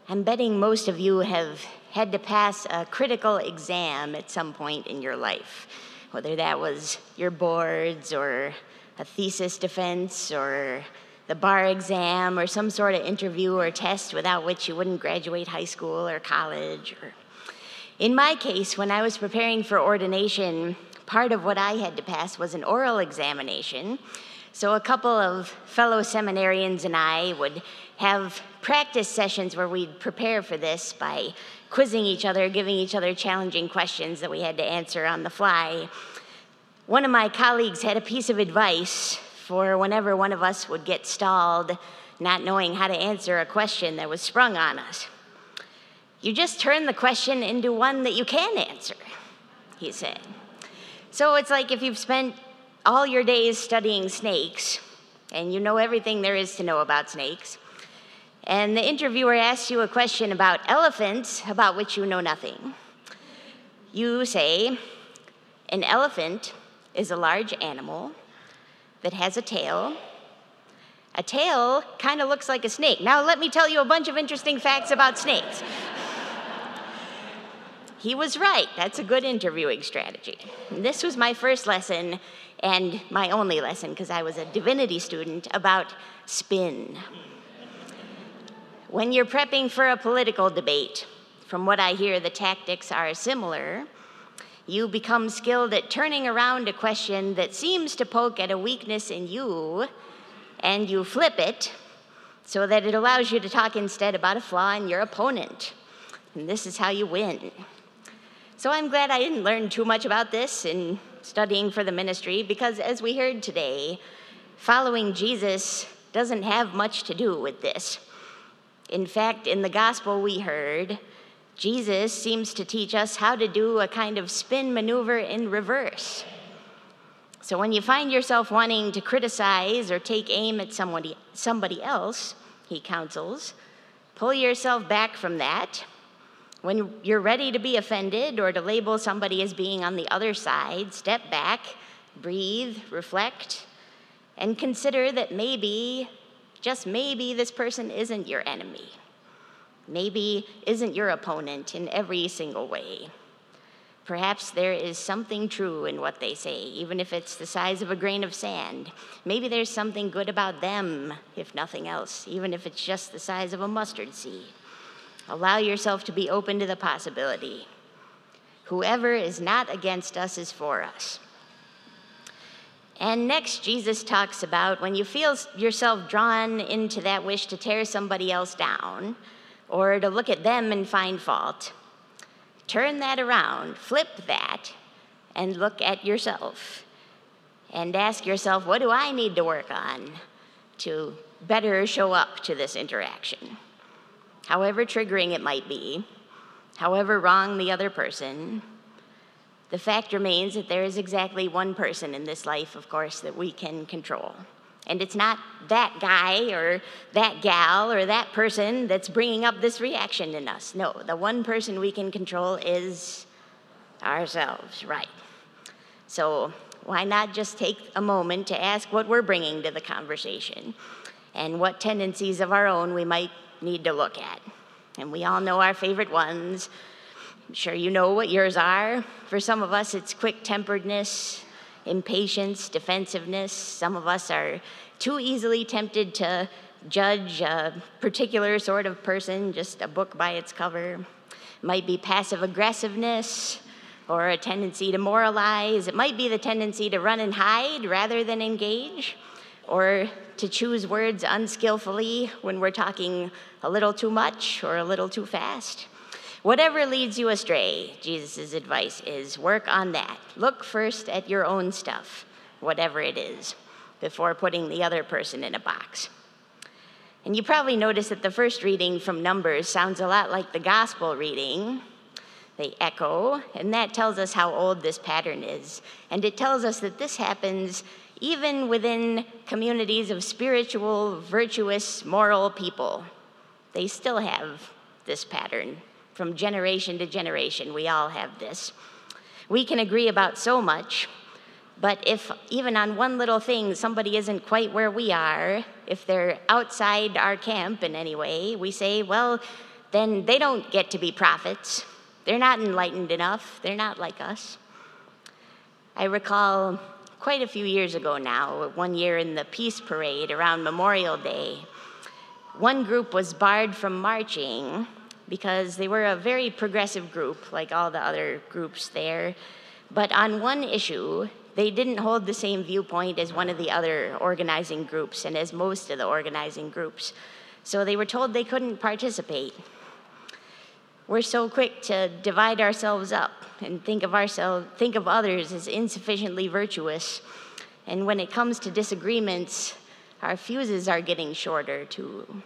I'm betting most of you have had to pass a critical exam at some point in your life, whether that was your boards or a thesis defense or the bar exam or some sort of interview or test without which you wouldn't graduate high school or college. In my case, when I was preparing for ordination, part of what I had to pass was an oral examination. So a couple of fellow seminarians and I would have practice sessions where we'd prepare for this by quizzing each other, giving each other challenging questions that we had to answer on the fly. One of my colleagues had a piece of advice for whenever one of us would get stalled, not knowing how to answer a question that was sprung on us. You just turn the question into one that you can answer, he said. So it's like if you've spent all your days studying snakes, and you know everything there is to know about snakes, and the interviewer asks you a question about elephants, about which you know nothing. You say, an elephant is a large animal that has a tail. A tail kind of looks like a snake. Now let me tell you a bunch of interesting facts about snakes. He was right. That's a good interviewing strategy. This was my first lesson and my only lesson, because I was a divinity student, about spin. When you're prepping for a political debate, from what I hear, the tactics are similar. You become skilled at turning around a question that seems to poke at a weakness in you, and you flip it so that it allows you to talk instead about a flaw in your opponent. And this is how you win. So I'm glad I didn't learn too much about this in studying for the ministry, because as we heard today, following Jesus doesn't have much to do with this. In fact, in the gospel we heard, Jesus seems to teach us how to do a kind of spin maneuver in reverse. So when you find yourself wanting to criticize or take aim at somebody else, he counsels, pull yourself back from that. When you're ready to be offended or to label somebody as being on the other side, step back, breathe, reflect, and consider that maybe, just maybe, this person isn't your enemy. Maybe isn't your opponent in every single way. Perhaps there is something true in what they say, even if it's the size of a grain of sand. Maybe there's something good about them, if nothing else, even if it's just the size of a mustard seed. Allow yourself to be open to the possibility. Whoever is not against us is for us. And next, Jesus talks about when you feel yourself drawn into that wish to tear somebody else down or to look at them and find fault, turn that around, flip that, and look at yourself and ask yourself, what do I need to work on to better show up to this interaction? However triggering it might be, however wrong the other person, the fact remains that there is exactly one person in this life, of course, that we can control. And it's not that guy or that gal or that person that's bringing up this reaction in us. No, the one person we can control is ourselves, right? So why not just take a moment to ask what we're bringing to the conversation and what tendencies of our own we might need to look at. And we all know our favorite ones. I'm sure you know what yours are. For some of us, it's quick-temperedness, impatience, defensiveness. Some of us are too easily tempted to judge a particular sort of person, just a book by its cover. It might be passive aggressiveness or a tendency to moralize. It might be the tendency to run and hide rather than engage, or to choose words unskillfully when we're talking a little too much or a little too fast. Whatever leads you astray, Jesus' advice is work on that. Look first at your own stuff, whatever it is, before putting the other person in a box. And you probably noticed that the first reading from Numbers sounds a lot like the gospel reading. They echo, and that tells us how old this pattern is. And it tells us that this happens even within communities of spiritual, virtuous, moral people. They still have this pattern. From generation to generation, we all have this. We can agree about so much, but if even on one little thing somebody isn't quite where we are, if they're outside our camp in any way, we say, well, then they don't get to be prophets. They're not enlightened enough. They're not like us. I recall quite a few years ago now, one year in the Peace Parade around Memorial Day, one group was barred from marching because they were a very progressive group, like all the other groups there. But on one issue, they didn't hold the same viewpoint as one of the other organizing groups and as most of the organizing groups. So they were told they couldn't participate. We're so quick to divide ourselves up and think of others as insufficiently virtuous. And when it comes to disagreements, our fuses are getting shorter too.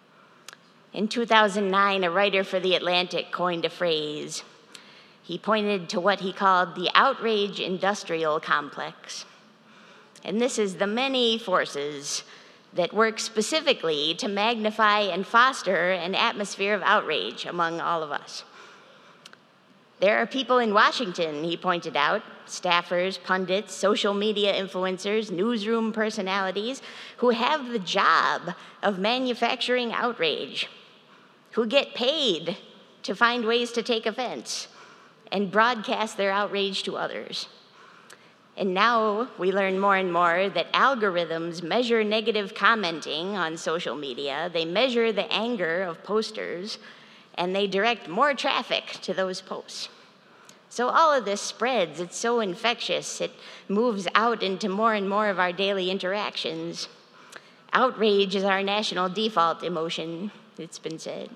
In 2009, a writer for The Atlantic coined a phrase. He pointed to what he called the outrage industrial complex. And this is the many forces that work specifically to magnify and foster an atmosphere of outrage among all of us. There are people in Washington, he pointed out, staffers, pundits, social media influencers, newsroom personalities, who have the job of manufacturing outrage, who get paid to find ways to take offense and broadcast their outrage to others. And now we learn more and more that algorithms measure negative commenting on social media, they measure the anger of posters, and they direct more traffic to those posts. So all of this spreads, it's so infectious, it moves out into more and more of our daily interactions. Outrage is our national default emotion, it's been said.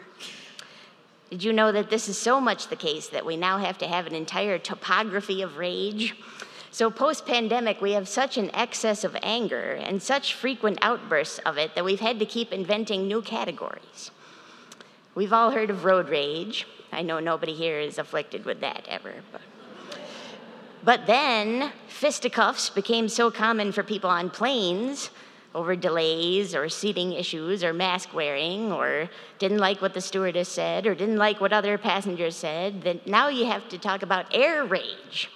Did you know that this is so much the case that we now have to have an entire topography of rage? So post-pandemic, we have such an excess of anger and such frequent outbursts of it that we've had to keep inventing new categories. We've all heard of road rage. I know nobody here is afflicted with that ever. But then fisticuffs became so common for people on planes over delays or seating issues or mask wearing or didn't like what the stewardess said or didn't like what other passengers said that now you have to talk about air rage.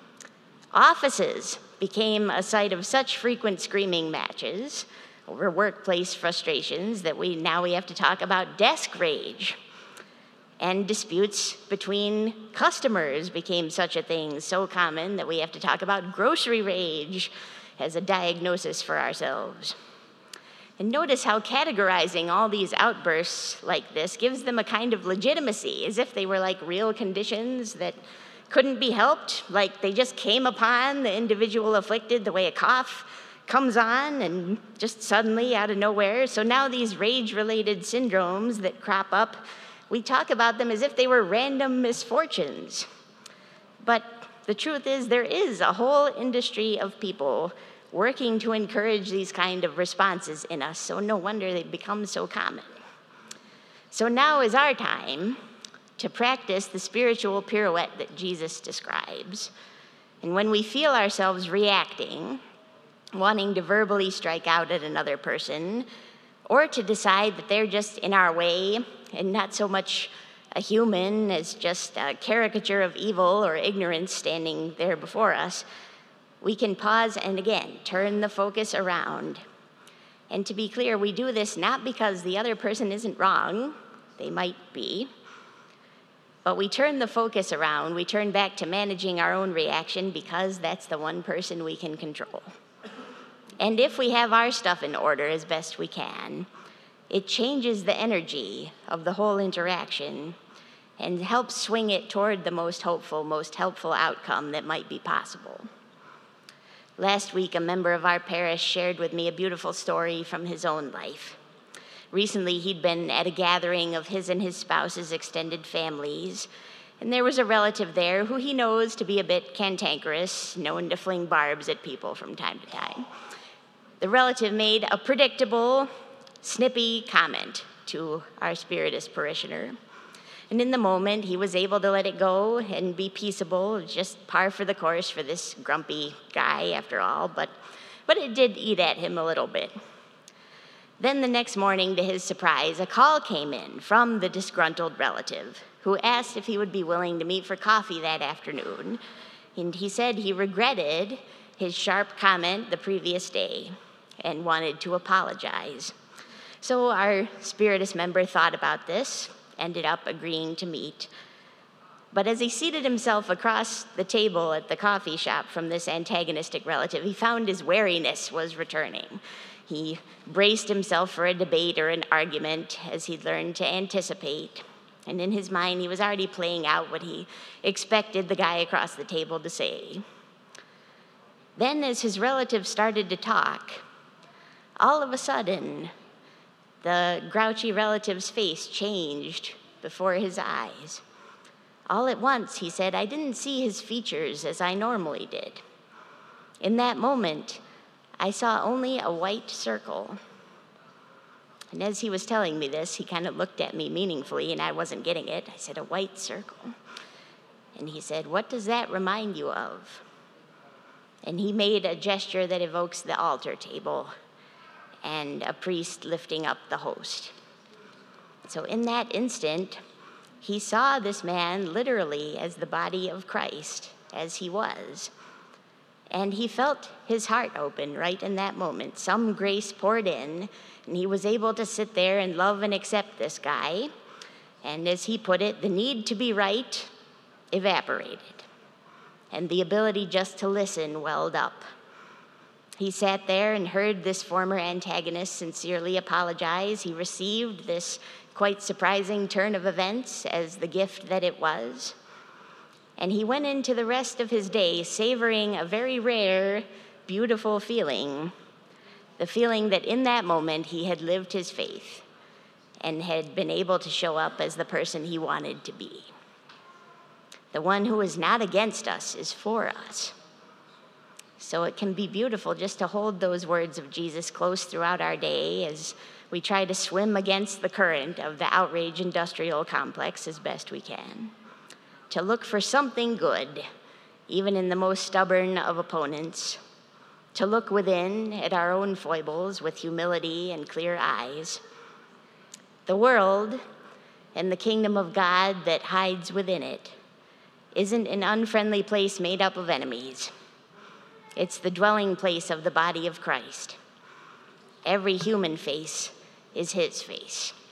Offices became a site of such frequent screaming matches over workplace frustrations that now we have to talk about desk rage. And disputes between customers became such a thing, so common that we have to talk about grocery rage as a diagnosis for ourselves. And notice how categorizing all these outbursts like this gives them a kind of legitimacy, as if they were like real conditions that couldn't be helped, like they just came upon the individual afflicted the way a cough comes on and just suddenly out of nowhere. So now these rage-related syndromes that crop up, we talk about them as if they were random misfortunes. But the truth is there is a whole industry of people working to encourage these kind of responses in us, so no wonder they become so common. So now is our time to practice the spiritual pirouette that Jesus describes. And when we feel ourselves reacting, wanting to verbally strike out at another person, or to decide that they're just in our way and not so much a human as just a caricature of evil or ignorance standing there before us, we can pause and again turn the focus around. And to be clear, we do this not because the other person isn't wrong, they might be, but we turn the focus around, we turn back to managing our own reaction because that's the one person we can control. And if we have our stuff in order as best we can, it changes the energy of the whole interaction and helps swing it toward the most hopeful, most helpful outcome that might be possible. Last week, a member of our parish shared with me a beautiful story from his own life. Recently, he'd been at a gathering of his and his spouse's extended families, and there was a relative there who he knows to be a bit cantankerous, known to fling barbs at people from time to time. The relative made a predictable, snippy comment to our Spiritist parishioner. And in the moment, he was able to let it go and be peaceable, just par for the course for this grumpy guy, after all, but it did eat at him a little bit. Then the next morning, to his surprise, a call came in from the disgruntled relative, who asked if he would be willing to meet for coffee that afternoon. And he said he regretted his sharp comment the previous day and wanted to apologize. So our Spiritist member thought about this, ended up agreeing to meet. But as he seated himself across the table at the coffee shop from this antagonistic relative, he found his wariness was returning. He braced himself for a debate or an argument as he'd learned to anticipate. And in his mind, he was already playing out what he expected the guy across the table to say. Then, as his relative started to talk, all of a sudden, the grouchy relative's face changed before his eyes. All at once, he said, I didn't see his features as I normally did. In that moment, I saw only a white circle. And as he was telling me this, he kind of looked at me meaningfully, and I wasn't getting it. I said, a white circle. And he said, what does that remind you of? And he made a gesture that evokes the altar table and a priest lifting up the host. So in that instant, he saw this man literally as the body of Christ, as he was. And he felt his heart open right in that moment. Some grace poured in, and he was able to sit there and love and accept this guy. And as he put it, the need to be right evaporated, and the ability just to listen welled up. He sat there and heard this former antagonist sincerely apologize. He received this quite surprising turn of events as the gift that it was. And he went into the rest of his day savoring a very rare, beautiful feeling, the feeling that in that moment he had lived his faith and had been able to show up as the person he wanted to be. The one who is not against us is for us. So it can be beautiful just to hold those words of Jesus close throughout our day as we try to swim against the current of the outrage industrial complex as best we can. To look for something good, even in the most stubborn of opponents. To look within at our own foibles with humility and clear eyes. The world and the kingdom of God that hides within it isn't an unfriendly place made up of enemies. It's the dwelling place of the body of Christ. Every human face is his face.